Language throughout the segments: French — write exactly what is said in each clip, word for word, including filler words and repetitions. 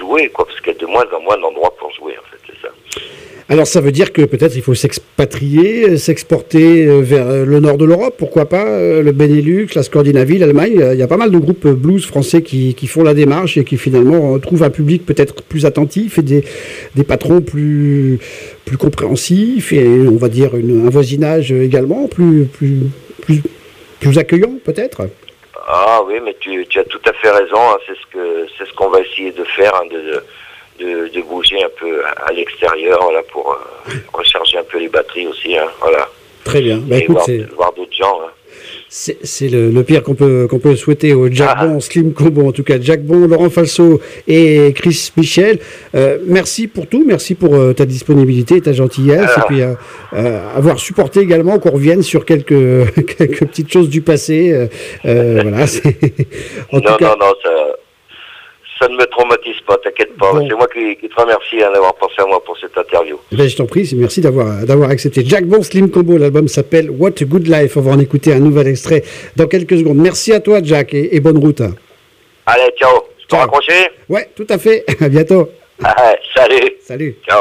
jouer, quoi, parce qu'il y a de moins en moins d'endroits pour jouer, en fait, c'est ça. Alors ça veut dire que peut-être il faut s'expatrier, s'exporter vers le nord de l'Europe, pourquoi pas, le Benelux, la Scandinavie, l'Allemagne. Il y a pas mal de groupes blues français qui, qui font la démarche et qui finalement trouvent un public peut-être plus attentif et des, des patrons plus, plus compréhensifs et on va dire une, un voisinage également plus, plus, plus, plus accueillant peut-être. Ah oui, mais tu, tu as tout à fait raison, hein, c'est ce que c'est ce qu'on va essayer de faire, hein, de, de De, de bouger un peu à l'extérieur, voilà, pour euh, recharger un peu les batteries aussi, hein, voilà. Très bien. Bah, et écoute, voir, c'est... voir d'autres gens. Hein. C'est, c'est le, le pire qu'on peut, qu'on peut souhaiter au Jack ah. Bon, Slim Combo, en tout cas. Jack Bon, Laurent Falso et Chris Michel. Euh, merci pour tout, merci pour euh, ta disponibilité et ta gentillesse, ah. et puis euh, euh, avoir supporté également qu'on revienne sur quelques, quelques petites choses du passé. Euh, euh, voilà. C'est... En non, tout cas... non, non, ça... Ça ne me traumatise pas, t'inquiète pas. Bon. C'est moi qui, qui te remercie hein, d'avoir pensé à moi pour cette interview. Ben, je t'en prie, merci d'avoir, d'avoir accepté. Jack Bon, Slim Combo, l'album s'appelle What a Good Life. On va en écouter un nouvel extrait dans quelques secondes. Merci à toi, Jack, et, et bonne route. Allez, ciao. Tu peux raccrocher ? Ouais, tout à fait. À bientôt. Ah, salut. Salut. Ciao.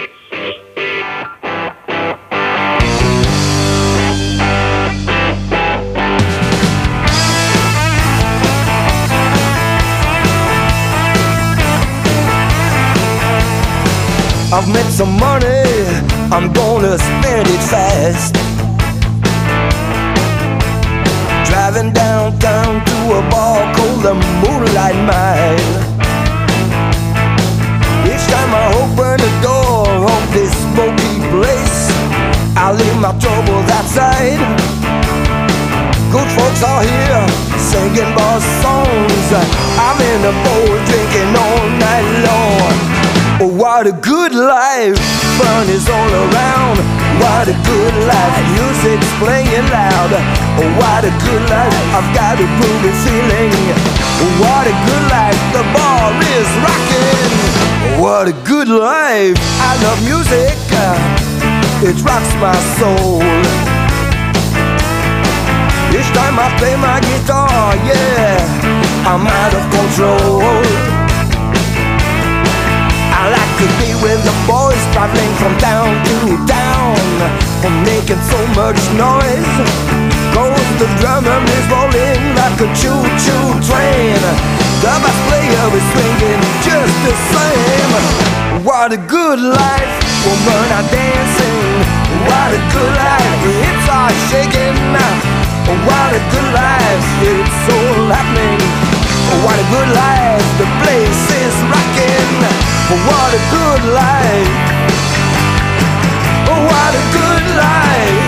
I've made some money, I'm gonna spend it fast. Driving downtown to a bar called the Moonlight Mile. Each time I open the door of this smoky place, I leave my troubles outside. Good folks are here, singing bar songs. I'm in the bowl drinking all night long. Oh, what a good life, fun is all around. What a good life, music's playing loud. Oh, what a good life, I've got a groovy feeling. Oh, what a good life, the bar is rocking. Oh, what a good life, I love music, it rocks my soul. Each time I play my guitar, yeah, I'm out of control. I like to be with the boys, traveling from town to town, from making so much noise. Cause the drummer is rolling like a choo-choo train. The bass player is swinging just the same. What a good life, women are dancing. What a good life, hips are shaking. What a good life, it's all happening. What a good life, the place is rocking. What a good life. What a good life.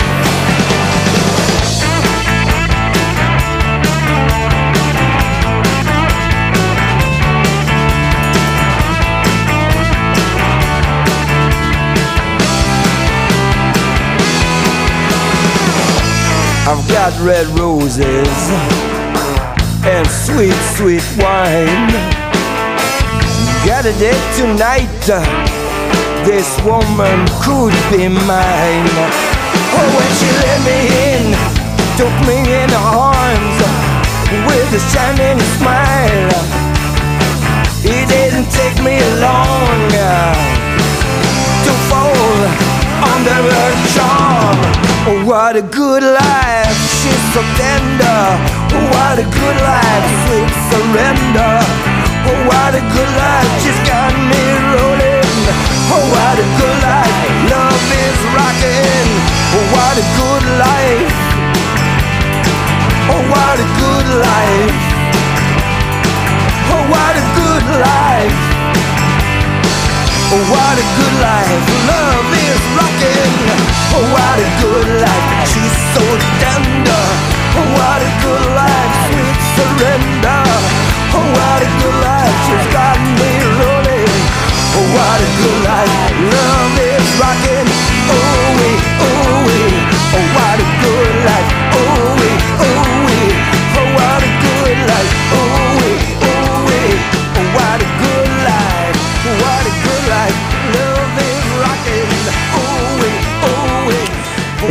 I've got red roses and sweet, sweet wine. Got a date tonight, this woman could be mine. Oh, when she let me in, took me in her arms, with a shining smile. It didn't take me long to fall under her charm. Oh, what a good life, she's so tender. Oh, what a good life, sweet surrender. Oh, what a good life, she's got me rolling. Oh, what a good life, love is rocking. Oh, what a good life. Oh, what a good life. Oh, what a good life. Oh, what a good life, love is rocking. Oh, what a good life, she's so tender. Oh, what a good life, sweet surrender. Oh, what a good life, she's got me rolling. Oh, what a good life, love is rocking. Oh, we, oh, we. Oh, what a good life. Oh, we, oh, we. Oh, what a good life. Oh, we, oh, we. Oh, what a good life. What a good life, love is rocking.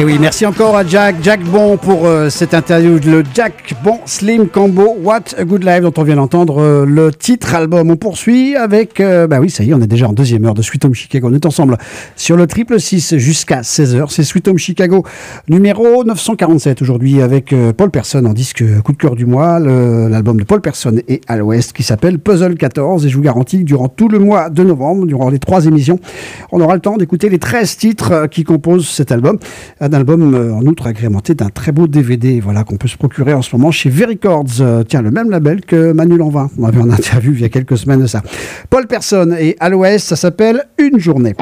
Et oui, merci encore à Jack, Jack Bon pour euh, cette interview, le Jack Bon Slim Combo What a Good Life dont on vient d'entendre euh, le titre album. On poursuit avec, euh, bah oui, ça y est, on est déjà en deuxième heure de Sweet Home Chicago. On est ensemble sur le triple six jusqu'à seize heures. C'est Sweet Home Chicago numéro neuf cent quarante-sept aujourd'hui avec euh, Paul Person en disque coup de cœur du mois, le, l'album de Paul Person et Al West qui s'appelle Puzzle quatorze. Et je vous garantis que durant tout le mois de novembre, durant les trois émissions, on aura le temps d'écouter les treize titres euh, qui composent cet album. Un album euh, en outre agrémenté d'un très beau D V D, voilà, qu'on peut se procurer en ce moment chez V-Records, euh, tiens, le même label que Manu Lanvin. On avait en interview il y a quelques semaines de ça. Paul Person et Al West, ça s'appelle Une journée.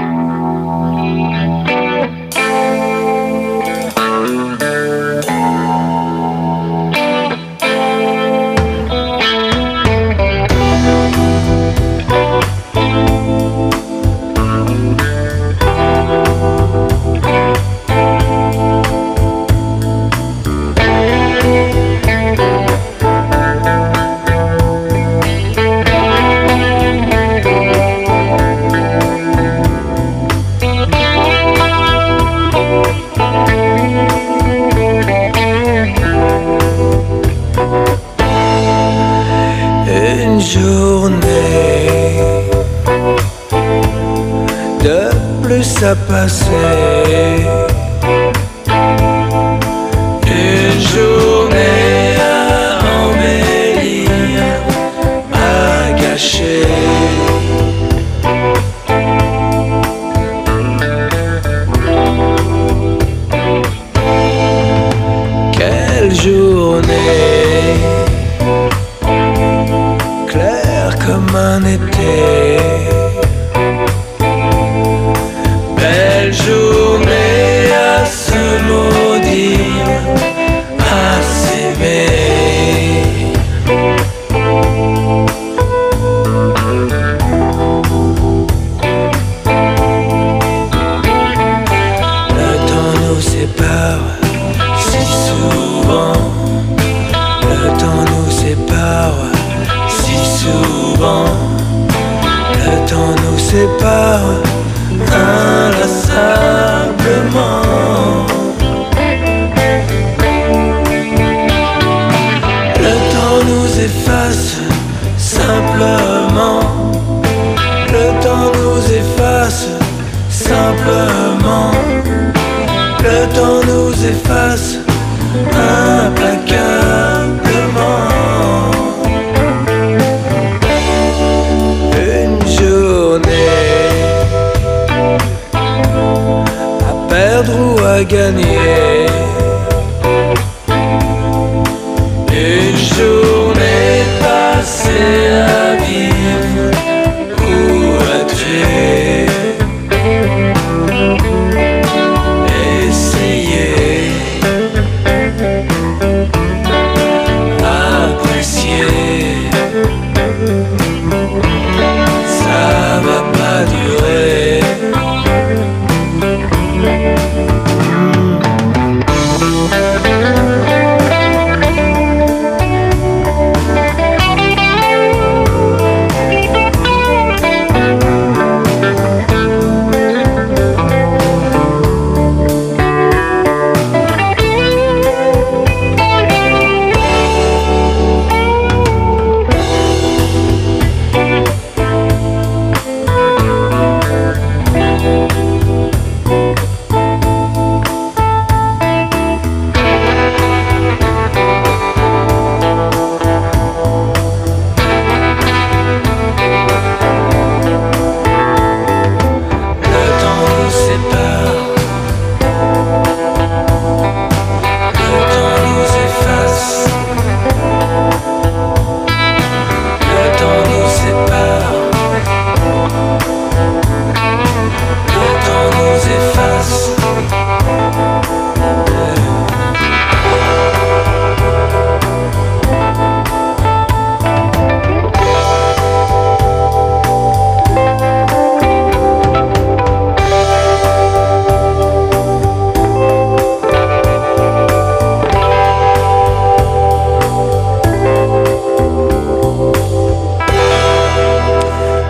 À passer une journée à embellir, à gâcher. Quelle journée claire comme un été. Journée à se maudire, à s'aimer. Le temps nous sépare si souvent. Le temps nous sépare si souvent. Le temps nous sépare inlassablement. Le temps nous efface simplement. Le temps nous efface simplement. Le temps nous efface implacablement. Une journée perdre ou à gagner. Une journée passée à vivre ou à tuer. Essayer, apprécier. Ça va pas durer.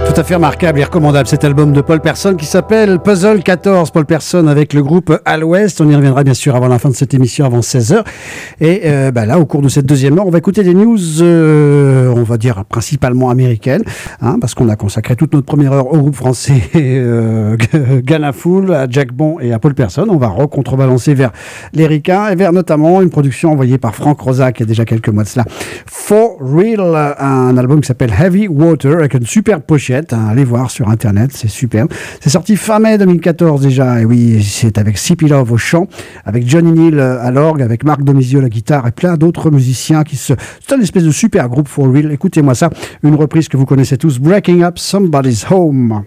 Tout à fait remarquable et recommandable cet album de Paul Persson qui s'appelle Puzzle quatorze. Paul Persson avec le groupe Al West. On y reviendra bien sûr avant la fin de cette émission, avant seize heures. Et euh, bah là, au cours de cette deuxième heure, on va écouter des news, euh, on va dire principalement américaines, hein, parce qu'on a consacré toute notre première heure au groupe français euh, Ghana Fool, à Jack Bon et à Paul Persson. On va recontrebalancer vers les ricains et vers notamment une production envoyée par Frank Rosa il y a déjà quelques mois de cela. For Real, un album qui s'appelle Heavy Water avec une superbe pochette. Hein, allez voir sur internet, c'est superbe. C'est sorti fin mai deux mille quatorze déjà, et oui, c'est avec C P Love au chant, avec Johnny Neal à l'orgue, avec Marc Domizio à la guitare et plein d'autres musiciens qui se... C'est une espèce de super groupe For Real. Écoutez-moi ça, une reprise que vous connaissez tous, Breaking Up Somebody's Home.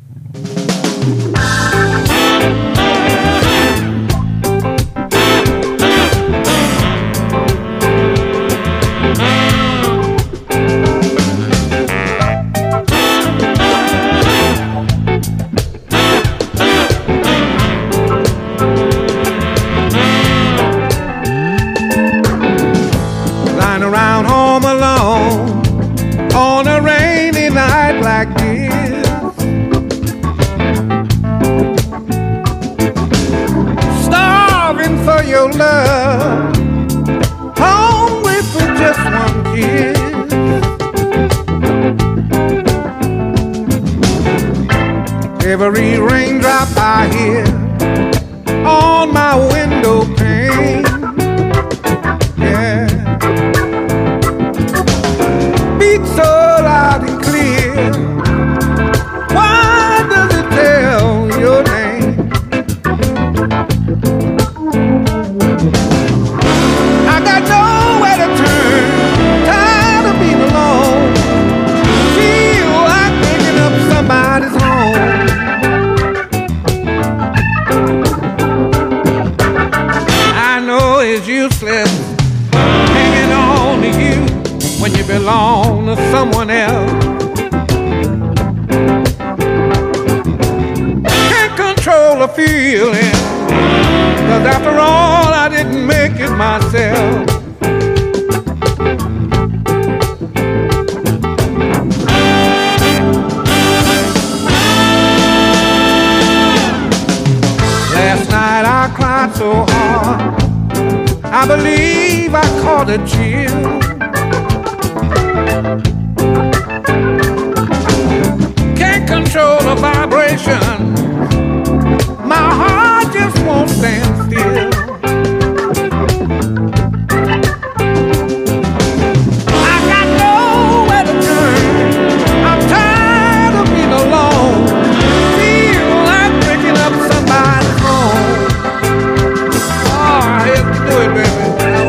Around home alone on a rainy night like this, starving for your love, hungry for just one kiss. Every raindrop I hear on my window pane, yeah, so loud and clear. Why does it tell your name? I got nowhere to turn, tired of being alone, feel like picking up somebody's home. I know it's useless hanging on to you when you belong to someone else. Can't control the feeling, 'cause after all I didn't make it myself. Last night I cried so hard, I believe I caught a chill. Can't control the vibration, my heart just won't stand still. I got nowhere to turn, I'm tired of being alone, feel like picking up somebody's home. Oh, I hate to do it, baby.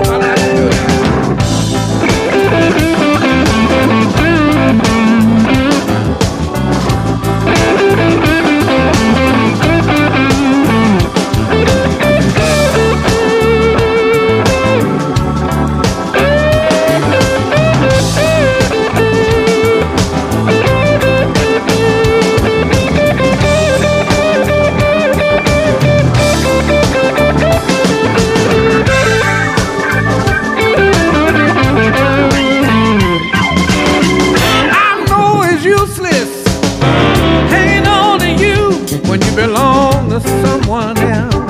Belong to someone else.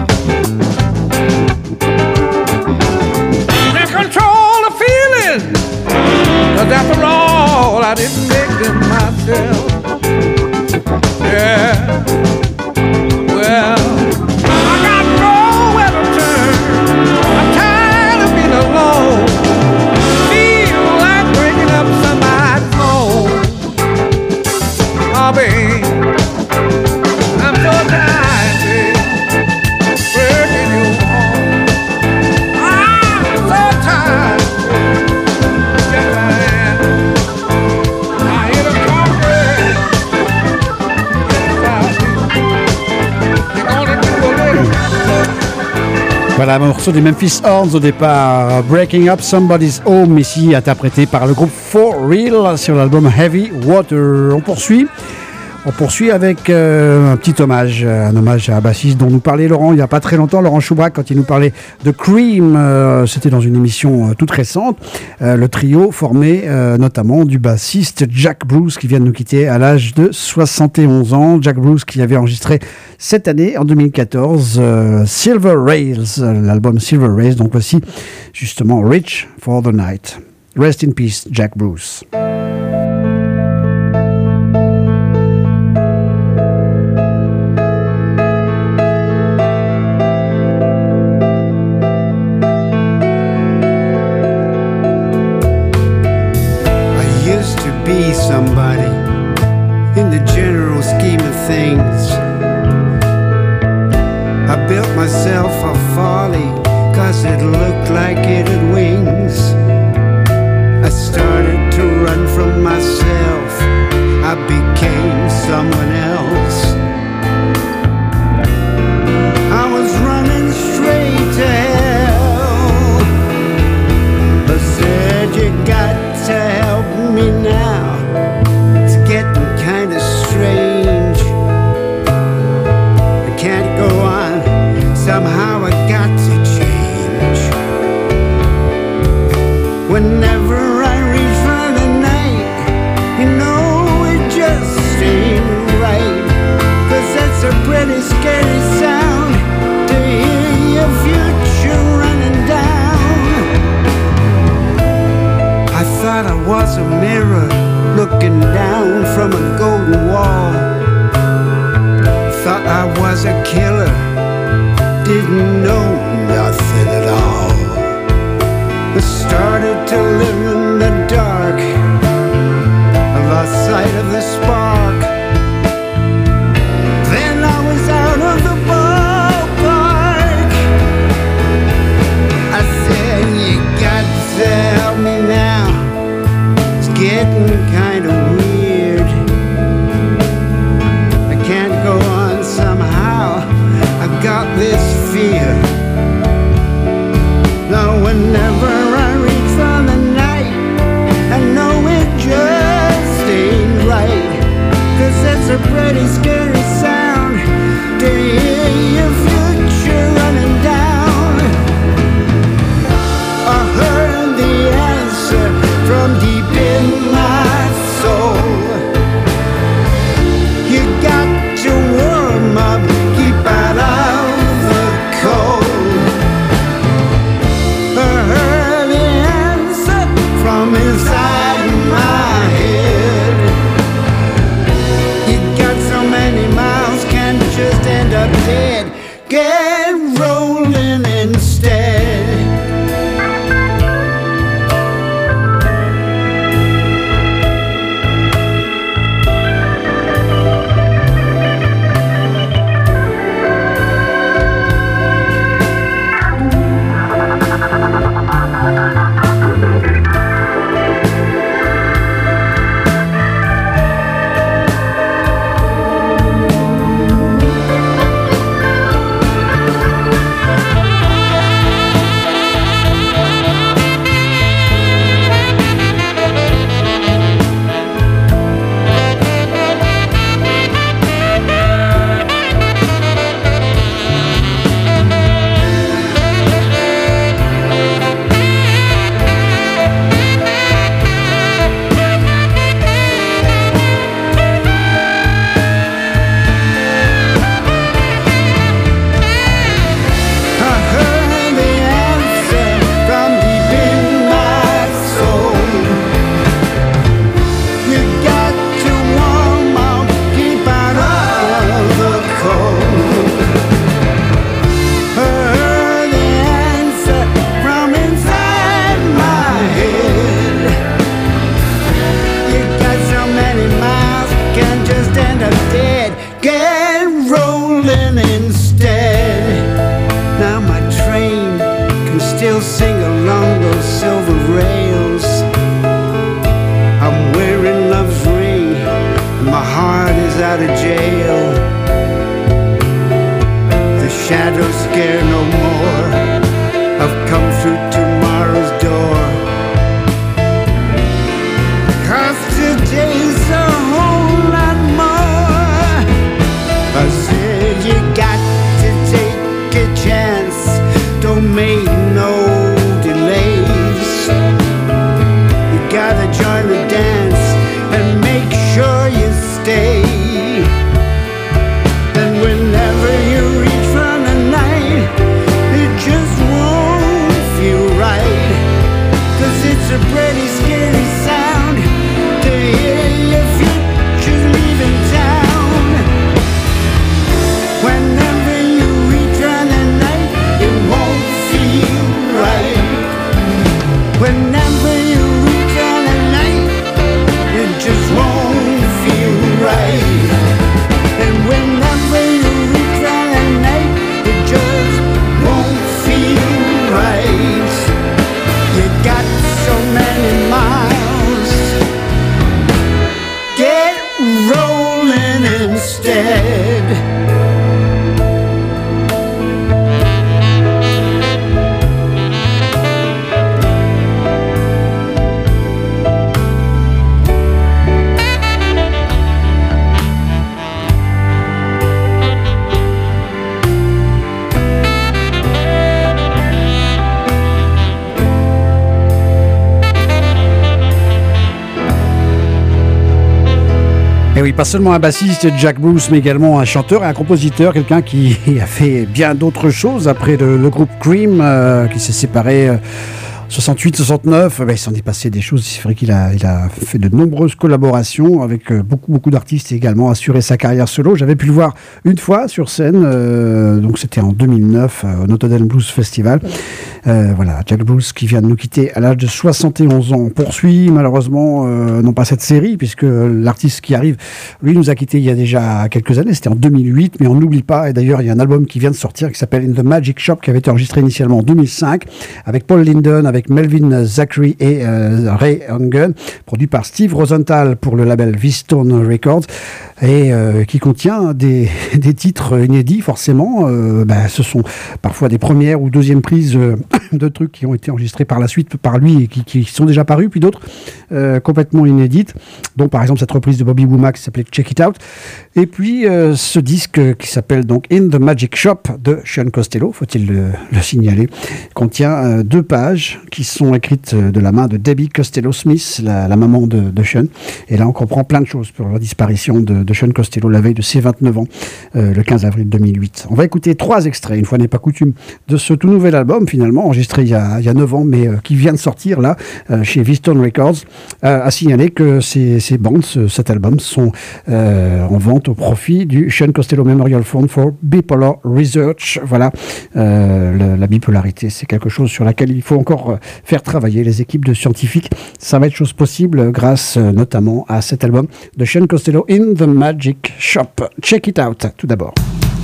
Can't control the feeling, 'cause after all I didn't make them myself. Yeah, well, I got nowhere to turn, I'm tired of being alone, feel like breaking up somebody's home. Oh babe, Voilà, un morceau des Memphis Horns au départ, Breaking Up Somebody's Home, ici interprété par le groupe For Real sur l'album Heavy Water. On poursuit. On poursuit avec euh, un petit hommage, un hommage à un bassiste dont nous parlait Laurent il n'y a pas très longtemps, Laurent Schubach, quand il nous parlait de Cream. Euh, c'était dans une émission euh, toute récente. Euh, le trio formé euh, notamment du bassiste Jack Bruce qui vient de nous quitter à l'âge de soixante et onze ans. Jack Bruce qui avait enregistré cette année, en deux mille quatorze, euh, Silver Rails, euh, l'album Silver Rails. Donc voici justement Rich for the Night. Rest in peace, Jack Bruce. Be somebody in the general scheme of things. I built myself a folly cause it looked like it had wings. I started to run from myself, I became someone else. I was running straight to hell. I said you got to help me now. It's getting kinda strange. I can't go on. Somehow I got to change. Whenever I reach for the night, you know it just ain't right. Cause that's a pretty scary sound to hear your future running down. I thought I was a mirror looking down from a golden wall. Thought I was a killer, didn't know nothing at all. I started to live in the dark, I lost sight of the spark. Then I was out of the ballpark. I said you got to help me now. It's getting kinda weird. I can't go on somehow. I've got this fear. Now whenever I reach for the night, I know it just ain't right. Cause it's a pretty scary sound to hear your future running down. I heard the answer from deep in my soul. You got to warm up, keep out of the cold. I heard the answer from inside my head. You got so many miles, can't just end up dead. Get rolling instead. Out of jail, the shadows scare no more. I've come through tomorrow's door. Cause today's a whole lot more. instead. Et oui, pas seulement un bassiste, Jack Bruce, mais également un chanteur et un compositeur, quelqu'un qui a fait bien d'autres choses après le, le groupe Cream, euh, qui s'est séparé euh, soixante-huit soixante-neuf, ben, il s'en est passé des choses. C'est vrai qu'il a, il a fait de nombreuses collaborations avec euh, beaucoup, beaucoup d'artistes et également assuré sa carrière solo. J'avais pu le voir une fois sur scène, euh, donc c'était en deux mille neuf euh, au Notre Dame Blues Festival. Euh, voilà, Jack Bruce qui vient de nous quitter à l'âge de soixante et onze ans. On poursuit malheureusement euh, non pas cette série, puisque l'artiste qui arrive, lui, nous a quitté il y a déjà quelques années, c'était en deux mille huit, mais on n'oublie pas, et d'ailleurs il y a un album qui vient de sortir qui s'appelle In the Magic Shop, qui avait été enregistré initialement en deux mille cinq, avec Paul Linden, avec Melvin Zachary et euh, Ray Hungen, produit par Steve Rosenthal pour le label V-Stone Records, et euh, qui contient des, des titres inédits forcément. Euh, bah, ce sont parfois des premières ou deuxièmes prises euh, de trucs qui ont été enregistrés par la suite par lui et qui, qui sont déjà parus, puis d'autres euh, complètement inédites, dont par exemple cette reprise de Bobby Womack qui s'appelait Check It Out, et puis euh, ce disque qui s'appelle donc In the Magic Shop de Sean Costello, faut-il le, le signaler, contient euh, deux pages qui sont écrites de la main de Debbie Costello-Smith, la, la maman de, de Sean, et là on comprend plein de choses pour la disparition de, de Sean Costello la veille de ses vingt-neuf ans, euh, le quinze avril deux mille huit. On va écouter trois extraits, une fois n'est pas coutume, de ce tout nouvel album finalement, enregistré il y a, il y a neuf ans, mais euh, qui vient de sortir là, euh, chez V-Stone Records. Euh, à signaler que ces, ces bandes, ce, cet album, sont euh, en vente au profit du Sean Costello Memorial Fund for Bipolar Research. Voilà, euh, la, la bipolarité, c'est quelque chose sur laquelle il faut encore euh, faire travailler les équipes de scientifiques. Ça va être chose possible grâce euh, notamment à cet album de Sean Costello, In the Magic Shop. Check it out, tout d'abord.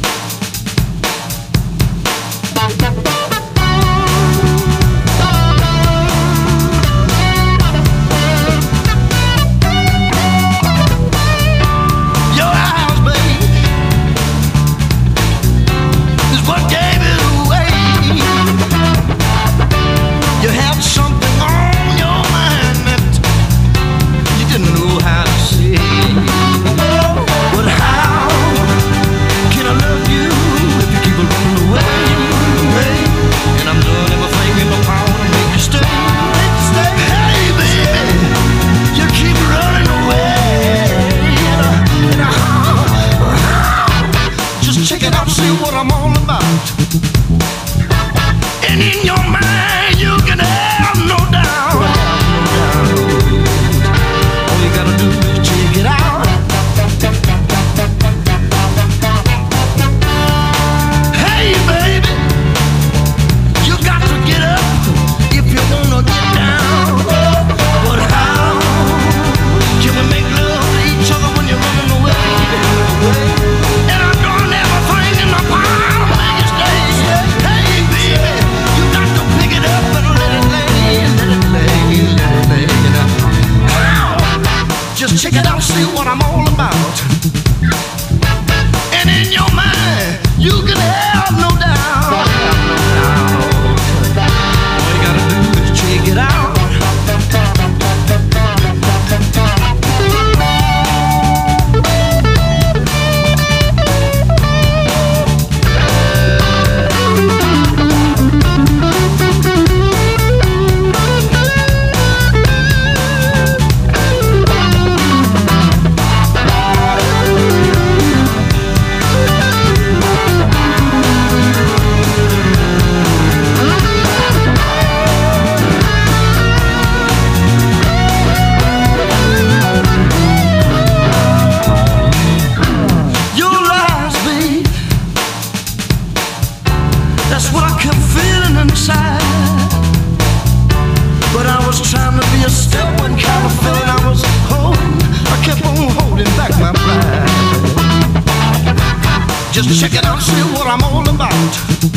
Just check it out, see what I'm all about.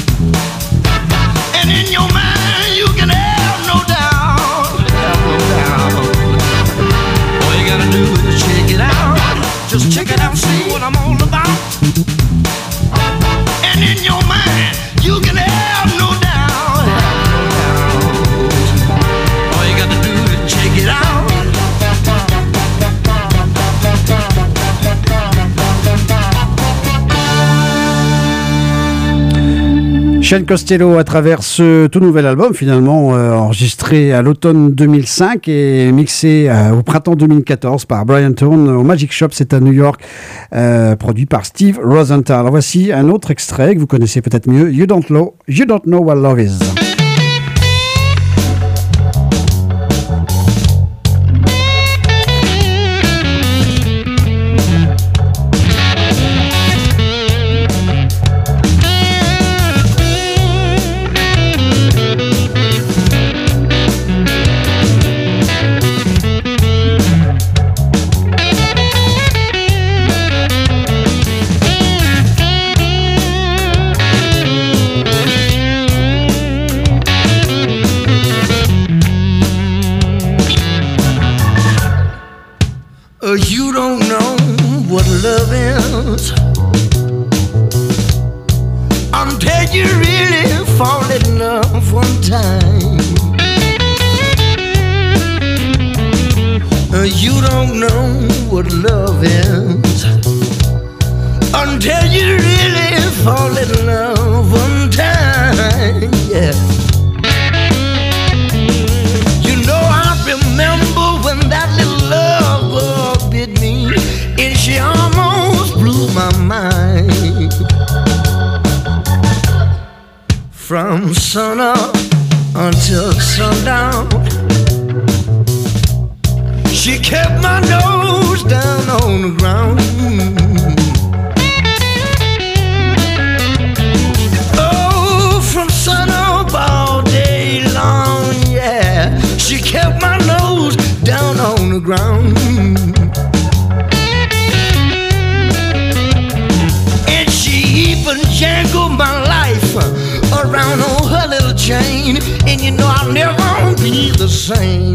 And in your mind, you can have no doubt, have no doubt. All you gotta do is check it out, Just check it out, see what I'm all about. And in your mind, you can have no doubt. All you got to do is check it out. Shane Costello à travers ce tout nouvel album finalement euh, enregistré à l'automne deux mille cinq et mixé euh, au printemps deux mille quatorze par Brian Tourne au Magic Shop, c'est à New York, euh, produit par Steve Rosenthal. Alors voici un autre extrait que vous connaissez peut-être mieux, You Don't Know, You Don't Know What Love Is. You don't know what love is until you really fall in love one time. You don't know what love is until you really fall in love one time. Yeah. You know I remember when that little love bit me, and she almost blew my mind. From sun up until sundown, she kept my nose down on the ground. Oh, from sun up all day long, yeah, she kept my nose down on the ground. And she even jangled my life around on her little chain, and you know I'll never be the same.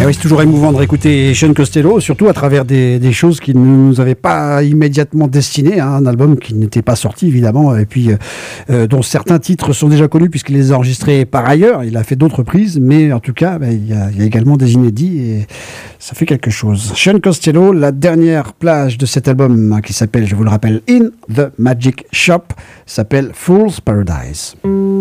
Et oui, c'est toujours émouvant de réécouter Sean Costello, surtout à travers des, des choses qui ne nous avaient pas immédiatement destinées, hein, un album qui n'était pas sorti évidemment, et puis euh, dont certains titres sont déjà connus puisqu'il les a enregistrés par ailleurs. Il a fait d'autres prises, mais en tout cas, bah, il y a, il y a également des inédits et ça fait quelque chose. Sean Costello, la dernière plage de cet album, hein, qui s'appelle, je vous le rappelle, In the Magic Shop, s'appelle Fool's Paradise.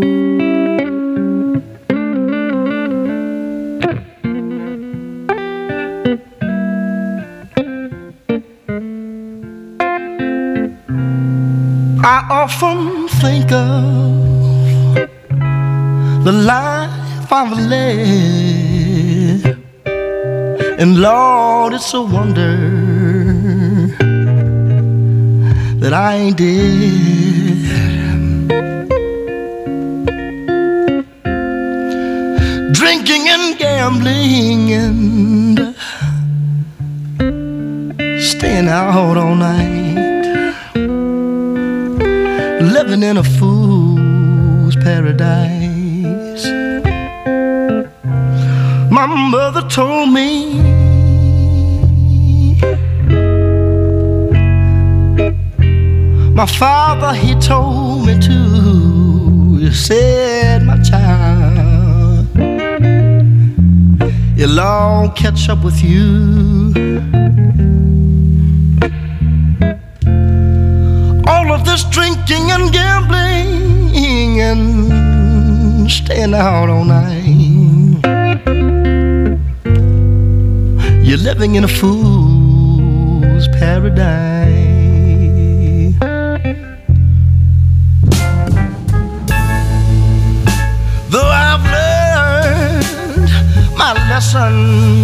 I often think of the life I've led, and Lord, it's a wonder that I ain't dead. Drinking and gambling and staying out all night, living in a fool's paradise. My mother told me my father, he told me too. He said, my child, it'll all catch up with you. All of this drinking and gambling and staying out all night, you're living in a fool's paradise. Though I've learned my lesson,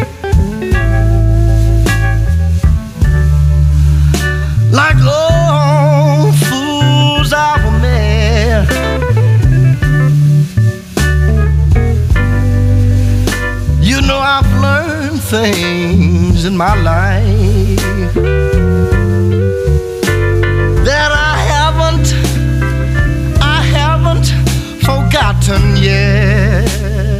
like all fools I've met, you know I've learned things in my life that I haven't, I haven't forgotten yet.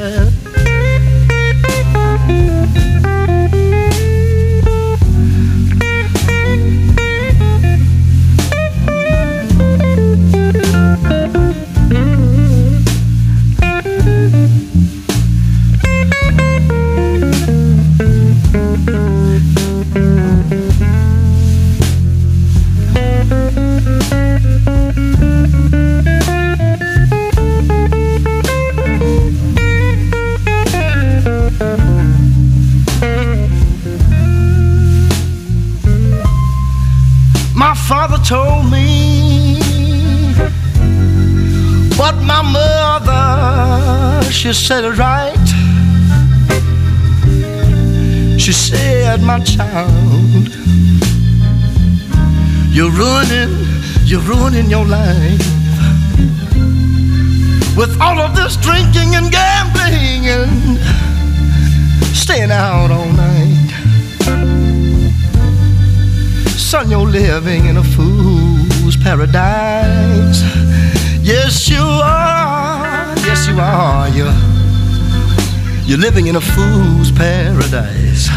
My father told me, but my mother, she said it right. She said, my child, you're ruining, you're ruining your life with all of this drinking and gambling and staying out all night. Son, you're living in a fool's paradise. Yes, you are. Yes, you are. You're, you're living in a fool's paradise.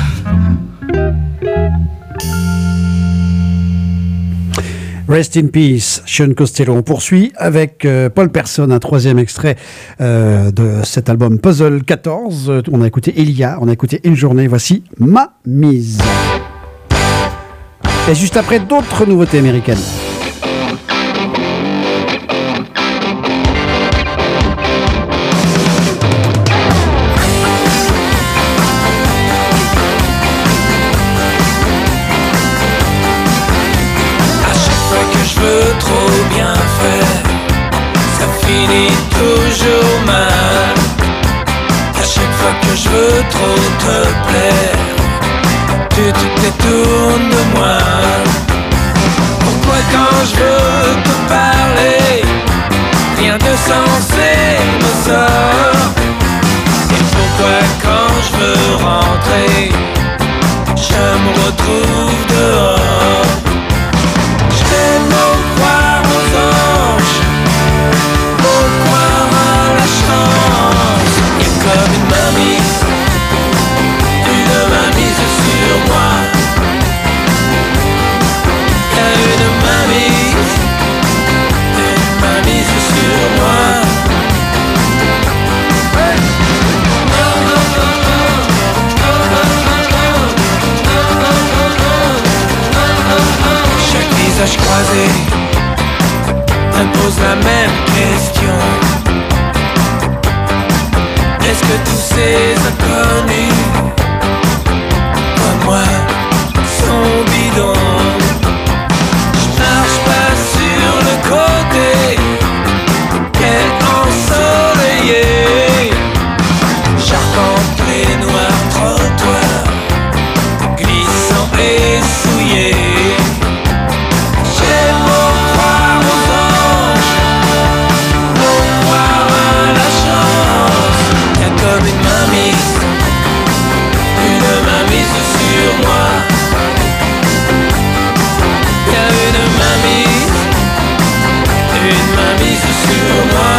Rest in peace, Sean Costello. On poursuit avec euh, Paul Person, un troisième extrait euh, de cet album Puzzle quatorze. On a écouté Elia, on a écouté Une journée. Voici Ma mise. Et juste après, d'autres nouveautés américaines. À chaque fois que je veux trop bien faire, ça finit toujours mal. À chaque fois que je veux trop te plaire, tu te détournes de moi. Pourquoi quand je veux te parler, rien de sensé me sort? Et pourquoi quand je veux rentrer, je me retrouve dehors? Je vais m'en croire aux anges, m'en croire à la chance. Y'a comme une mamie ces inconnus comme moi sont bidons. Je marche pas sur le côté est ensoleillé. J'arpente les noirs trottoirs glissants et souillés. J'ai beau croire aux anges, beau croire à la chance, y'a comme une mainmise, une mainmise sur moi. Y'a une mainmise, une mainmise sur moi.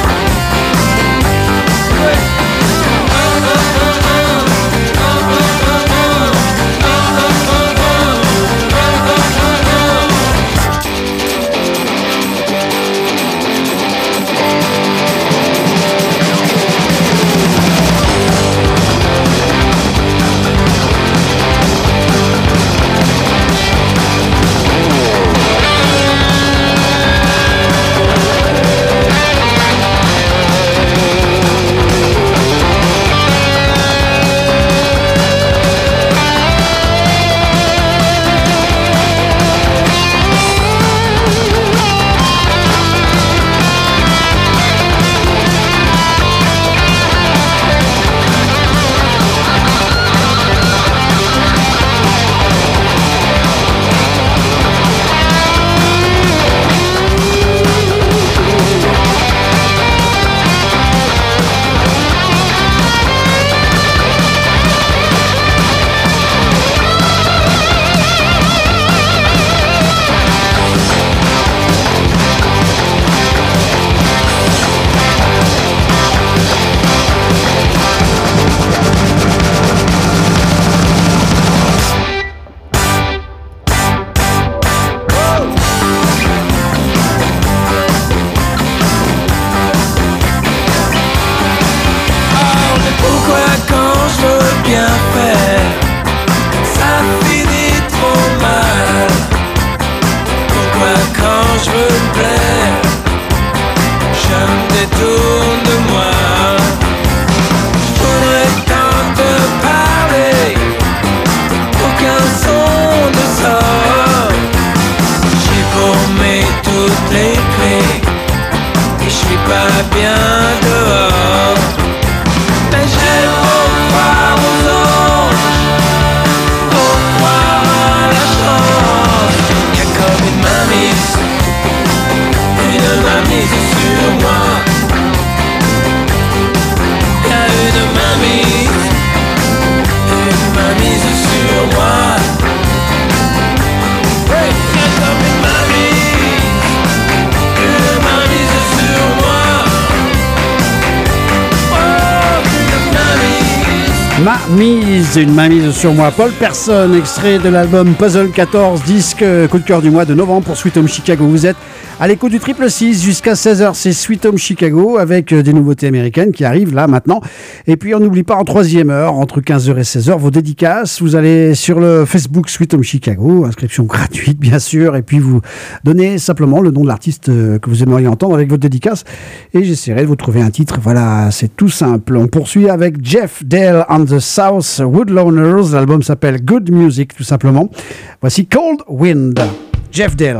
Ma mise, une main mise sur moi. Paul Person, extrait de l'album Puzzle quatorze, disque coup de cœur du mois de novembre pour Sweet Home Chicago. Vous êtes à l'écoute du triple six jusqu'à seize heures, c'est Sweet Home Chicago avec des nouveautés américaines qui arrivent là maintenant. Et puis on n'oublie pas en troisième heure, entre quinze heures et seize heures, vos dédicaces. Vous allez sur le Facebook Sweet Home Chicago, inscription gratuite bien sûr, et puis vous donnez simplement le nom de l'artiste que vous aimeriez entendre avec votre dédicace. Et j'essaierai de vous trouver un titre. Voilà, c'est tout simple. On poursuit avec Jeff Dale and the South Woodlowners. L'album s'appelle Good Music tout simplement. Voici Cold Wind, Jeff Dale.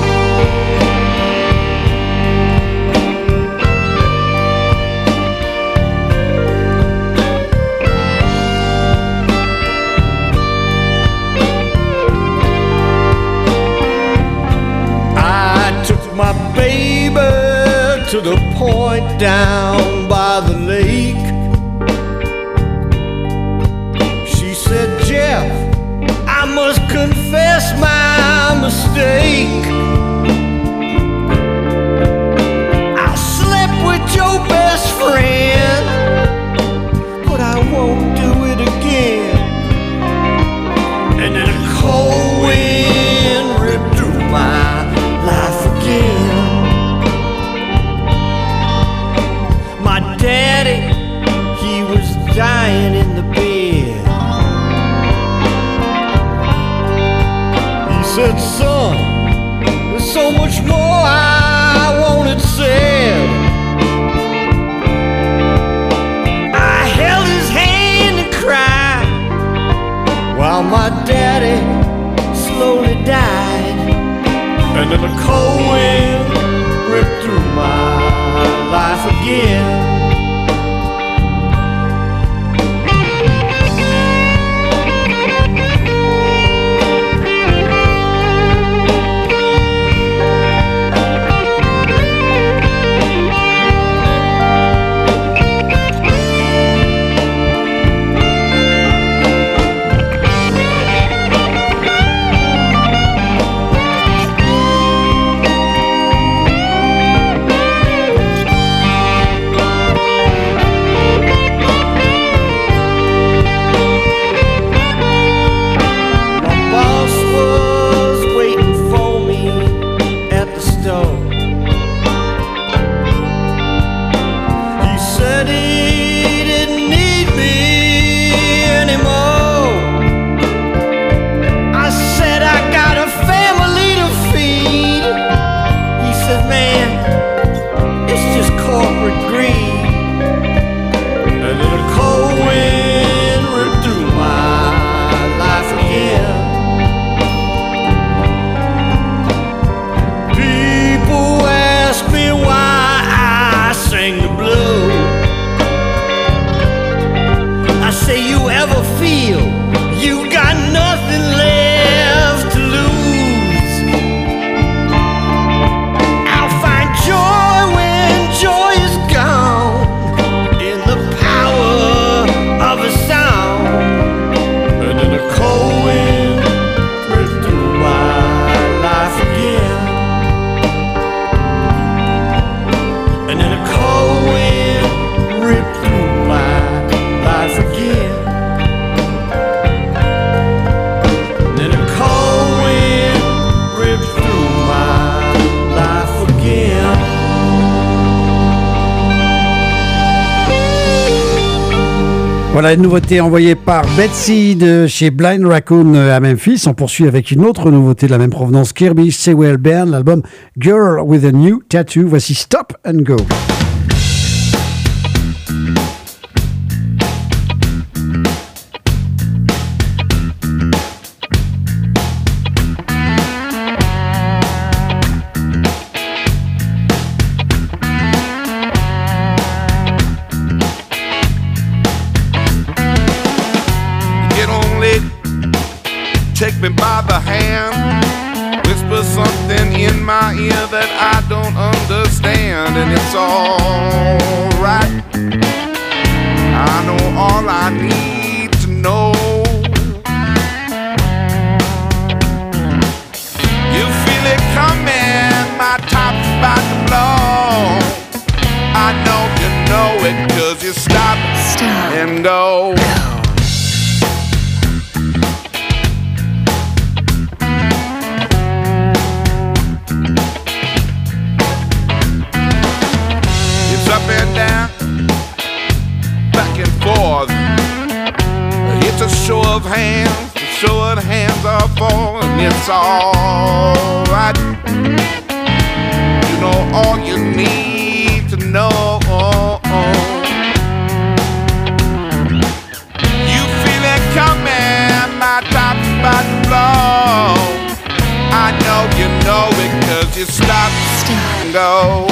My baby to the point down by the lake. She said, Jeff, I must confess my mistake. I slept with your best friend, but I won't do it again. And then a cold wind ripped through my life again. My daddy, he was dying in the bed. He said, son, there's so much more I wanted said. my daddy slowly died, and then the cold wind ripped through my life again. Voilà une nouveauté envoyée par Betsy de chez Blind Raccoon à Memphis. On poursuit avec une autre nouveauté de la même provenance, Kirby Sewell Band, l'album Girl with a New Tattoo. Voici Stop and Go. Take me by the hand, whisper something in my ear that I don't understand, and it's all right. I know all I need to know. You feel it coming, my top's about to blow. I know you know it, cause you stop, stop and go. Up and down, back and forth. It's a show of hands, the show of hands are falling. It's all right. You know all you need to know. You feel it coming, my top's about to blow. I know you know it, cause you stop, stop and go.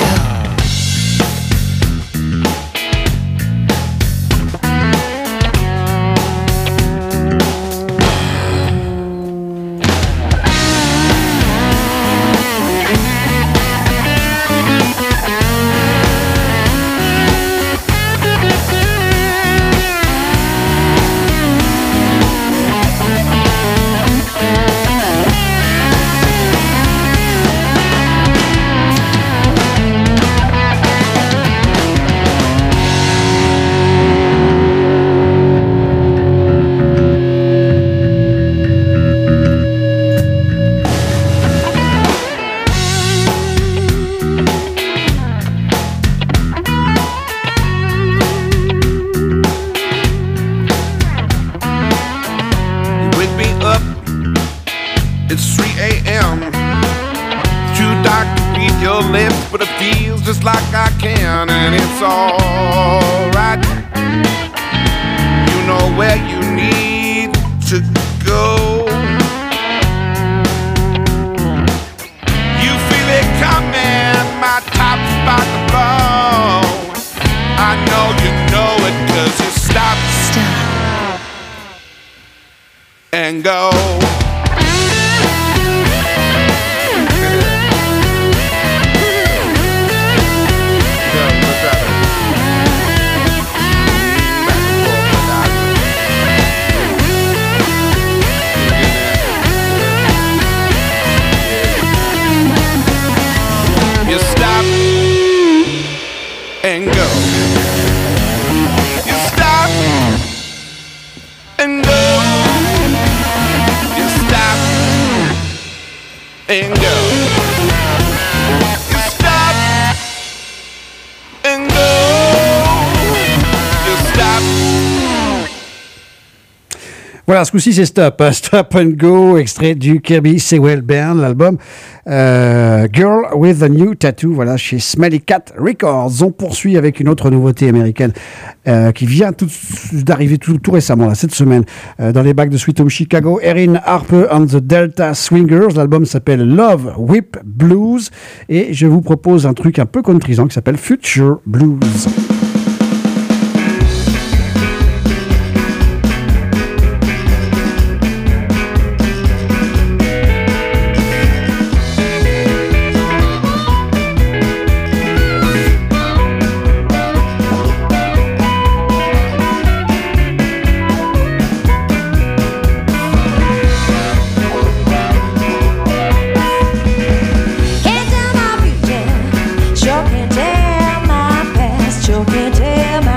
Like I can, and it's all right. You know where you need to go. and go. You stop and go. You stop and go. You stop and go. You stop and go. You stop. Voilà, ce coup-ci c'est Stop, hein, Stop and Go, extrait du Kirby Sewell Band, l'album euh, Girl with a New Tattoo, voilà, chez Smelly Cat Records. On poursuit avec une autre nouveauté américaine euh, qui vient tout, d'arriver tout, tout récemment, là, cette semaine, euh, dans les bacs de Sweet Home Chicago. Erin Harper and the Delta Swingers, l'album s'appelle Love Whip Blues, et je vous propose un truc un peu contrisant qui s'appelle Future Blues. Sure can tell my past, sure can tell my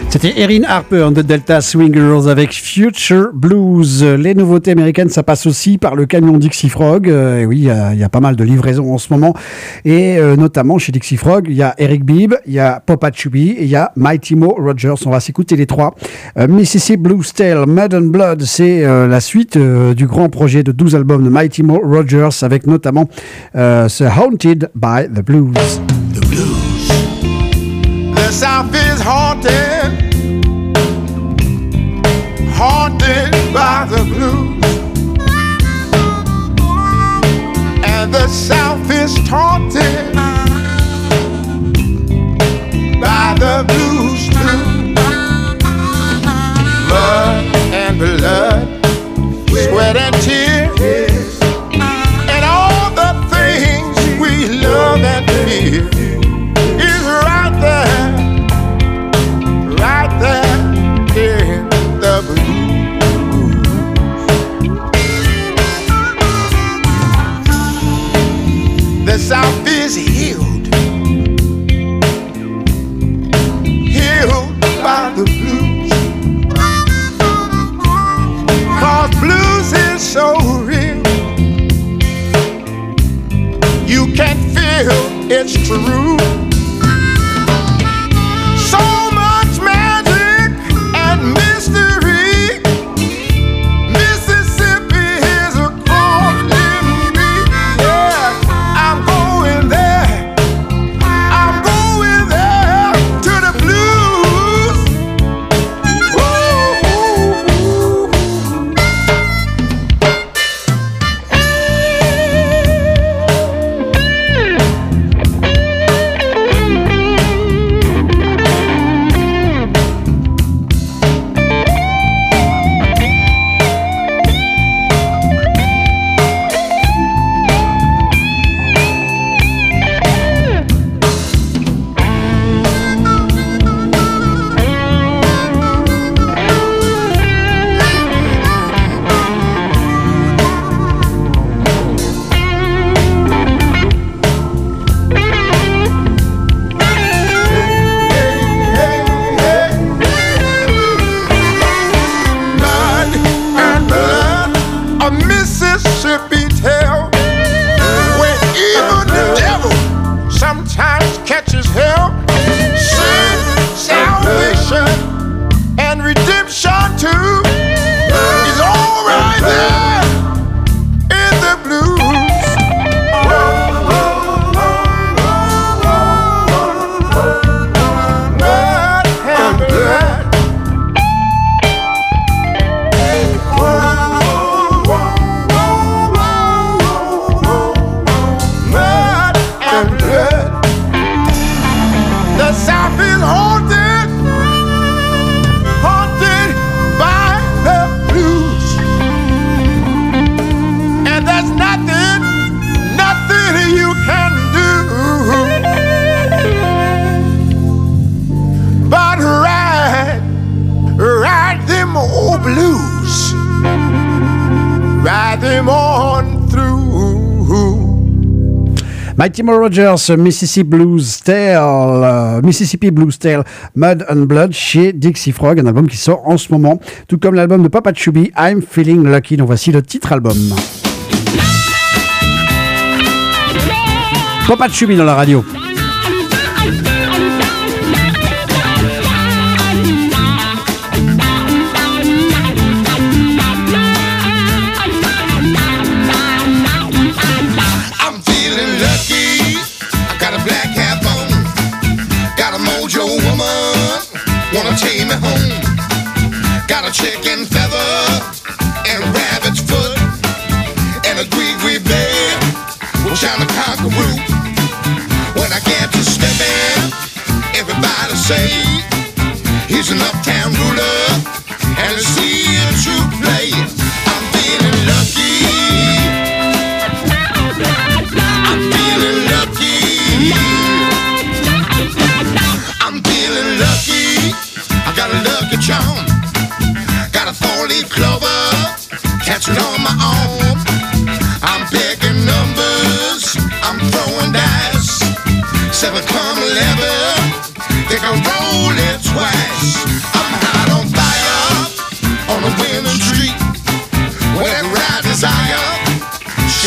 C'était Erin Harper de Delta Swingers avec Future Blues. Les nouveautés américaines, ça passe aussi par le camion Dixie Frog. Euh, et oui, il y, y a pas mal de livraisons en ce moment. Et euh, notamment chez Dixie Frog, il y a Eric Bibb, il y a Papa Chubby et il y a Mighty Mo Rogers. On va s'écouter les trois. Euh, Mississippi Blues Tale, Mud and Blood, c'est euh, la suite euh, du grand projet de douze albums de Mighty Mo Rogers avec notamment euh, ce Haunted by the Blues. The blues. The South is haunted. Haunted by the blues, and the South is taunted by the blues too. Mud and blood, sweat and tears, and all the things we love and fear is right there, right there in the blues. The South is healed, healed by the blues. Cause blues is so real, you can feel it's true. So much magic and mystery. Mississippi is a calling me. Yeah, I'm going there. I'm going there to the blues. Ooh, ooh, ooh. Mud and blood, a Mississippi tale, where even the devil sometimes catches hell. Sin, salvation, and redemption too is all right there in the blues. Mud and blood. Mud and blood. The South is haunted, haunted by the blues. And there's nothing, nothing you can do but ride, ride them old blues, ride them on through. Mighty Mo Rogers, Mississippi Blues Tale, euh, Mississippi Blues Tale, Mud and Blood chez Dixie Frog, un album qui sort en ce moment, tout comme l'album de Papa Chubby, I'm Feeling Lucky. Donc voici le titre album. Papa Chubby dans la radio. I'm feeling lucky. I got a black hat on. Got a mojo woman. Wanna take me home. Got a chicken feather and rabbit's foot and a gree-gree bear. Wish I'm a conqueror. When I get to stepping, everybody say he's an uptown ruler and I see a true play. I'm feeling lucky. I'm feeling lucky. I'm feeling lucky. I got a lucky charm. Got a four-leaf clover catching on my arm. I'm picking numbers. I'm throwing dice. Seven come eleven. Think I'll roll it twice.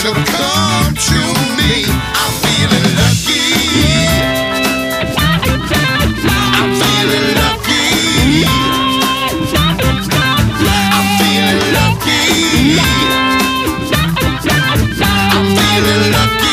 gonna come to me. I'm feeling lucky. I'm feeling lucky. I'm feeling lucky. I'm feeling lucky.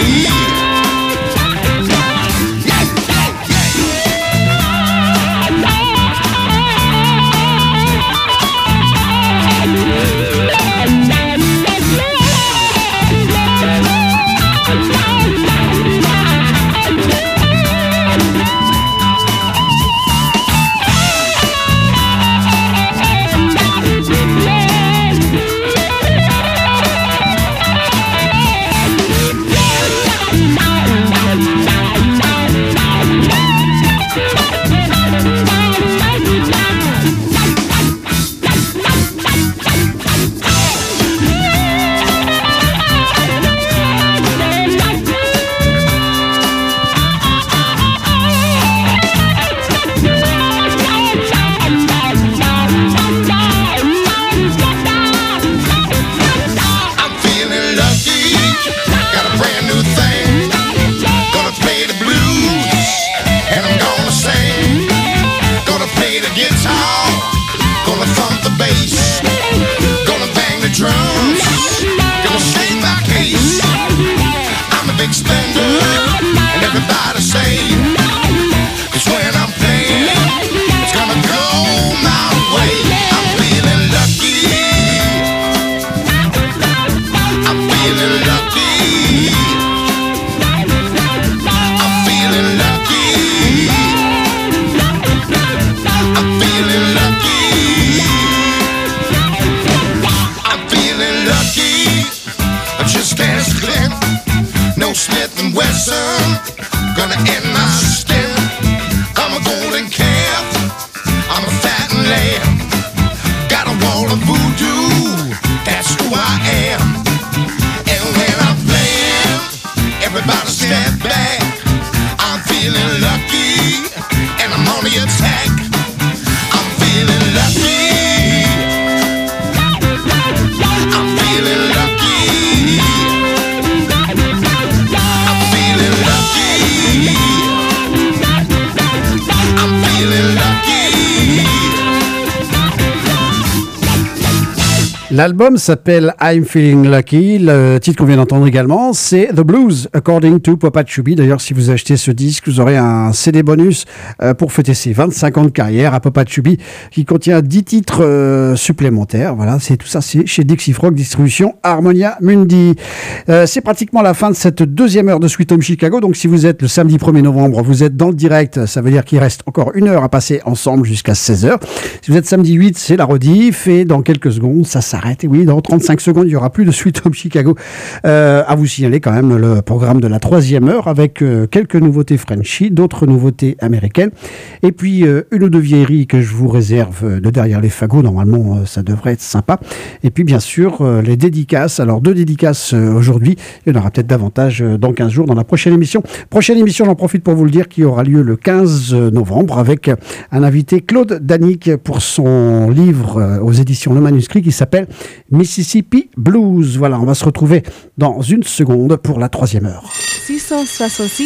L'album s'appelle I'm Feeling Lucky. Le titre qu'on vient d'entendre également, c'est The Blues According to Papa Chubby. D'ailleurs, si vous achetez ce disque, vous aurez un C D bonus euh, pour fêter ses vingt-cinq ans de carrière à Papa Chubby, qui contient dix titres euh, supplémentaires. Voilà, c'est tout ça, c'est chez Dixie Frog Distribution Harmonia Mundi. Euh, c'est pratiquement la fin de cette deuxième heure de Sweet Home Chicago. Donc, si vous êtes le samedi premier novembre, vous êtes dans le direct. Ça veut dire qu'il reste encore une heure à passer ensemble jusqu'à seize heures. Si vous êtes samedi huit, c'est la rediff. Et dans quelques secondes, ça s'arrête. Et oui, dans trente-cinq secondes, il n'y aura plus de Sweet Home Chicago. Euh, à vous signaler quand même le programme de la troisième heure avec euh, quelques nouveautés Frenchy, d'autres nouveautés américaines. Et puis, euh, une ou deux vieilleries que je vous réserve de derrière les fagots. Normalement, euh, ça devrait être sympa. Et puis, bien sûr, euh, les dédicaces. Alors, deux dédicaces euh, aujourd'hui. Il y en aura peut-être davantage euh, dans quinze jours dans la prochaine émission. Prochaine émission, j'en profite pour vous le dire, qui aura lieu le quinze novembre avec un invité, Claude Danick, pour son livre euh, aux éditions Le Manuscrit qui s'appelle Mississippi Blues. Voilà, on va se retrouver dans une seconde pour la troisième heure. six cent soixante-six